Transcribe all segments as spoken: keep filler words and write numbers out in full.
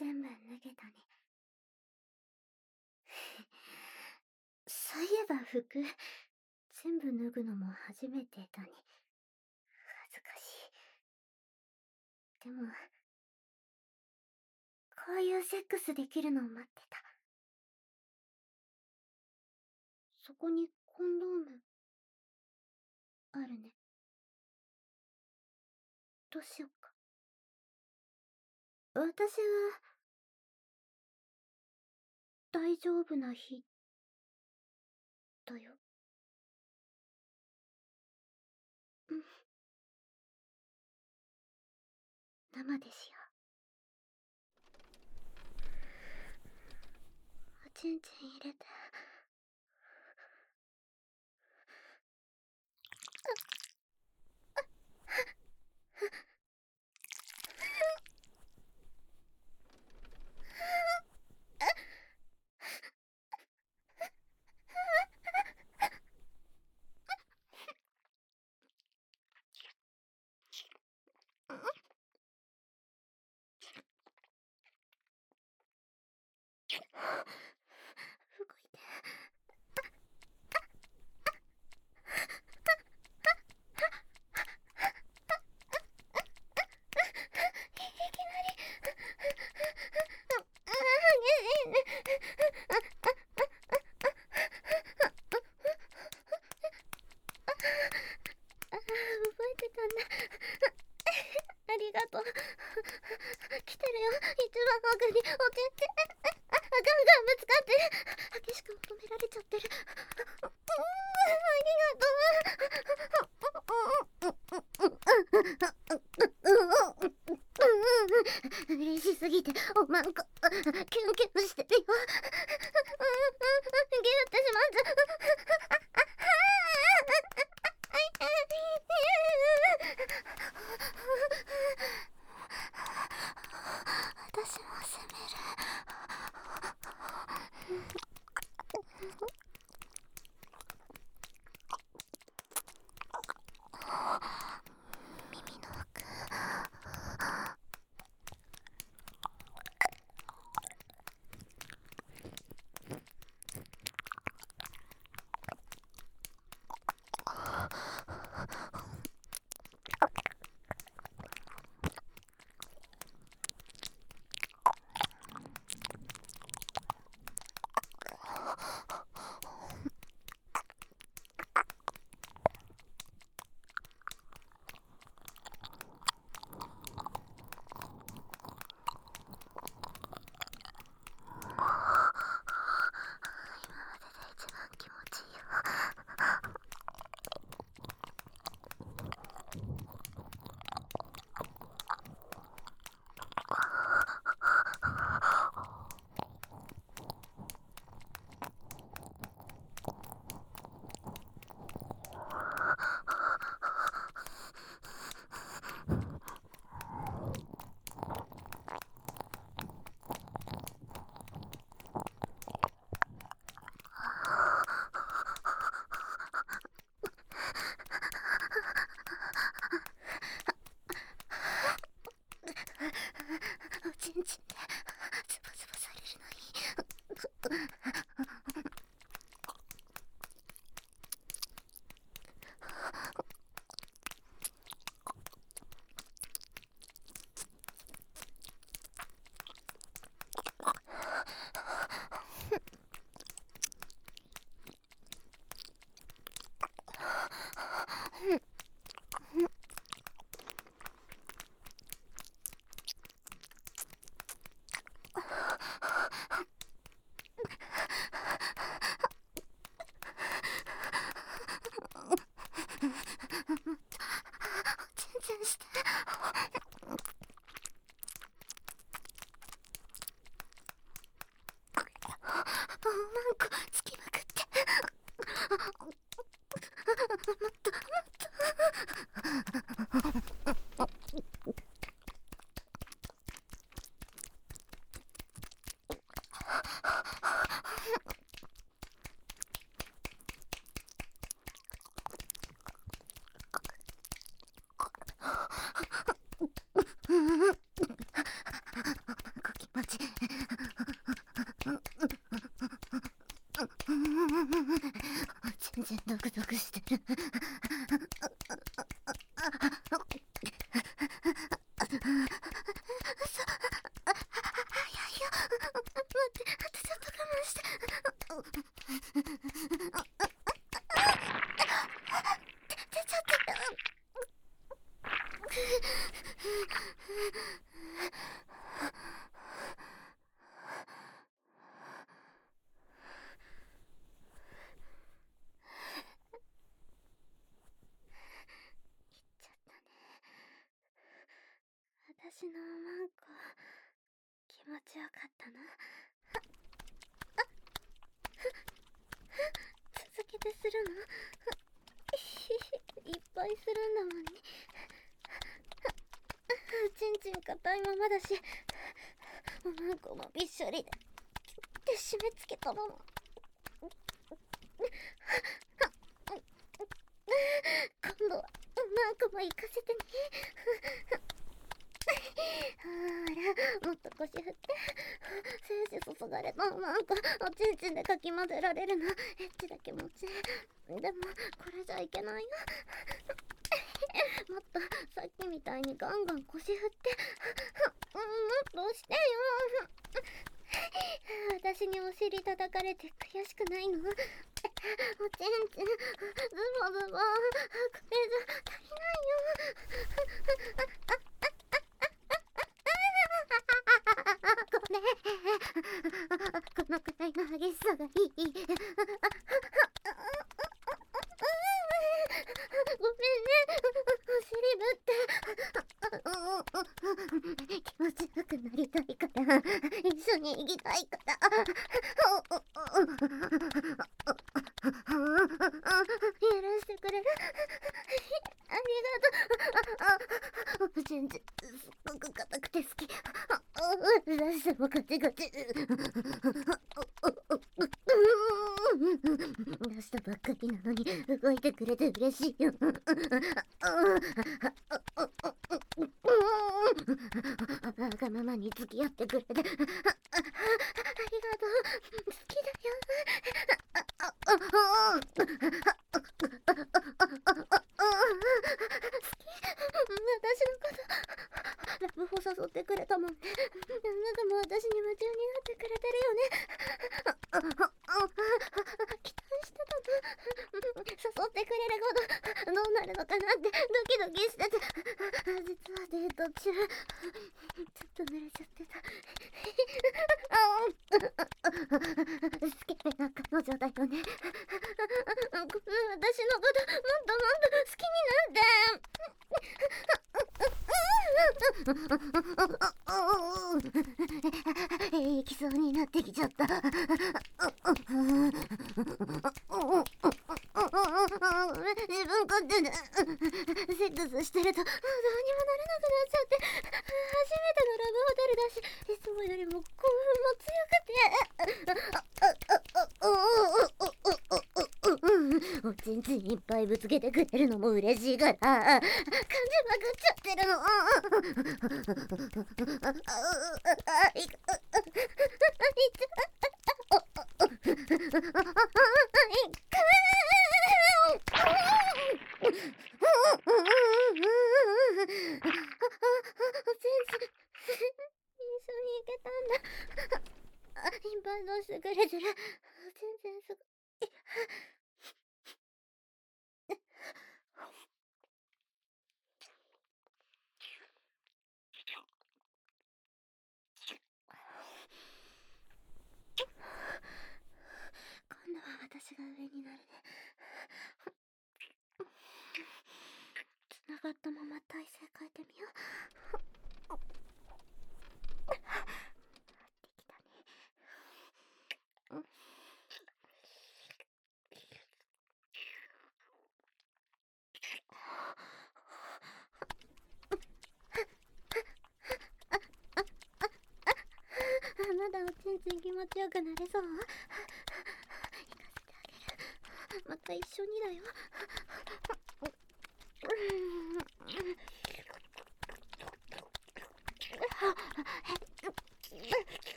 全部脱げたね。そういえば服、全部脱ぐのも初めてだね。恥ずかしい。でも、こういうセックスできるのを待ってた。そこにコンドーム、あるね。どうしよっか。私は、大丈夫な日、だよ。うん。生でしよう。おちんちん入れて。動いて。いきなり。ああ、覚えてたんだ。ありがとう。来てるよ、一番奥に。おちんちん。あ、ガンガンぶつかってる。激しく求められちゃってる。うーん、ありがとう。嬉しすぎておまんこキュンキュンしてるよ。ギュってしまっちゃ私も責める。耳の奥。おちんちんでズボズボされるのいい。全然して。おまんこつきまくって。もっともっと。 私のマンコ気持ちよかったな。続けてするのいっぱいするんだもんね。ちんちん硬いままだし、おマンコもびっしょりでで締め付けたまま。今度はマンコも行かせてね。ほら、もっと腰振って。精子注がれたマンコおちんちんでかき混ぜられるのエッチだけ持ち。でもこれじゃいけないよ。もっとさっきみたいにガンガン腰振って。もっと押してよ。私にお尻叩かれて悔しくないの？おちんちんズボズボこれじゃ足りないよ。これこのくらいの激しさがいい。ごめんね、お尻ぶって。気持ちよくなりたいから一緒に行きたいから。許してくれる？ありがとう。おちんちんすっごく硬くて好き。出してもガチガチ。出したばっかりなのに動いてくれて嬉しいよ。わがままに付き合ってくれてありがとう。好きだよ。好き。私のことラブホ誘ってくれたもんね。なんかもう私に夢中になってくれてるよね。期待してたの。誘ってくれることどうなるのかなってドキドキしてて。実はデート中ちょっと濡れちゃってた。スケベな彼女だよね。私のこともっともっと好きになって。行きそうになってきちゃった。自分勝手でセックスしてるとどうにもなれなくなっちゃって。初めてのラブホテルだし、いつもよりも興奮も強くて。おちんちんいっぱいぶつけてくれるのも嬉しいから感じまくっちゃってるの。心配どうしてくれてる？全然すごい。今度は私が上になるね。繋がったまま体勢変えてみよう。できたね。まだおちんちん気持ちよくなれそう？行かせてあげる。また一緒にだよ。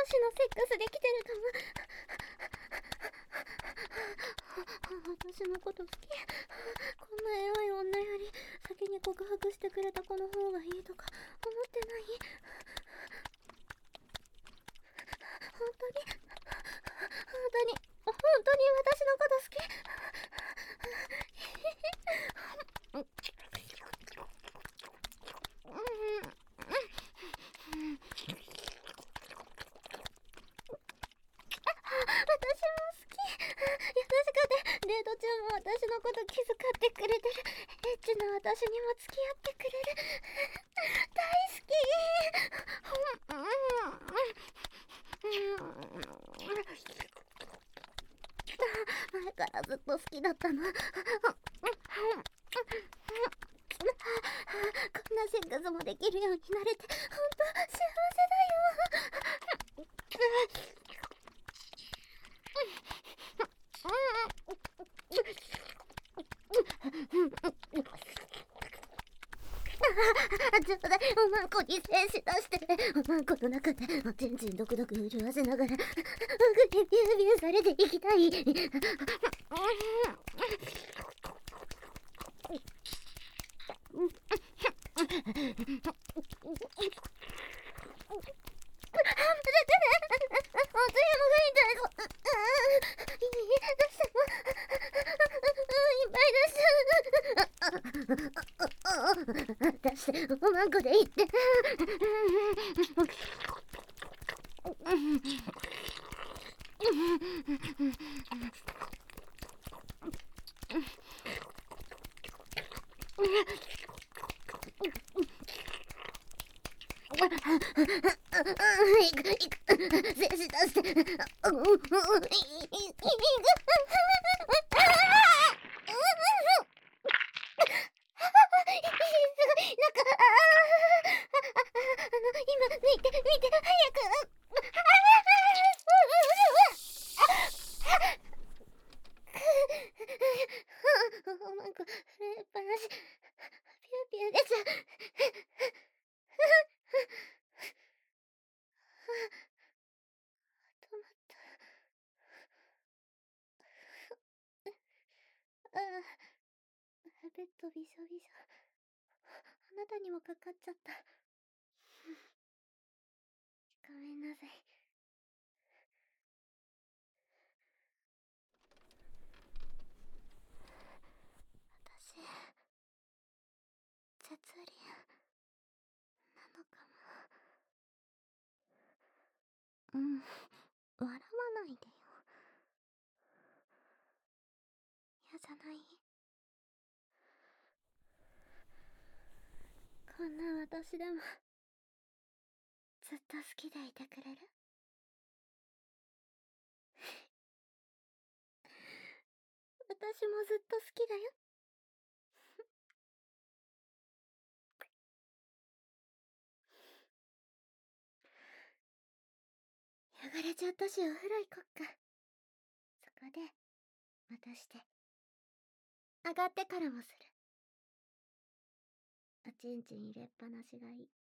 しのセックスできてると思う。私のこと好き。こんなエロい女より先に告白してくれた子の方がいいとか思ってない？本当に本当に本当に私のこと好き？私も好き。優しくて、デート中も私のこと気遣ってくれてる。エッチな私にも付き合ってくれる。大好き。前からずっと好きだったの。こんなセックスもできるようになれて本当幸せだよ。ちょうだい、おまんこに精子出して。おまんこの中でおちんちんドクドク震わせながら僕にビュービューされていきたい。出しておまんこでいって。いくいく、精子出して。見て見て早く。おまんこ震えっぱなし。ピューピューです。止まった。ああ、ベッドびしょびしょ。あなたにもかかっちゃった。ごめんなさい。私絶倫なのかも。うん、笑わないでよ。嫌じゃない？こんな私でもずっと好きでいてくれる？私もずっと好きだよ。汚れちゃったしお風呂行こっか。そこでまたして。上がってからもする。おちんちん入れっぱなしがいい。